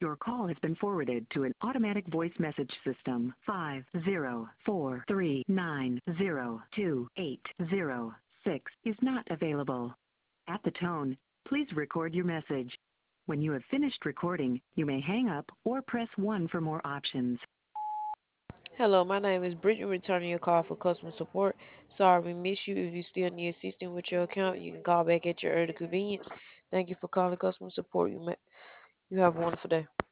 Your call has been forwarded to an automatic voice message system. 50439028806 is not available. At the tone, please record your message. When you have finished recording, you may hang up or press 1 for more options. Hello, my name is Brittany, returning your call for customer support. Sorry we missed you. If you still need assistance with your account, you can call back at your early convenience. Thank you for calling customer support. You have a wonderful day.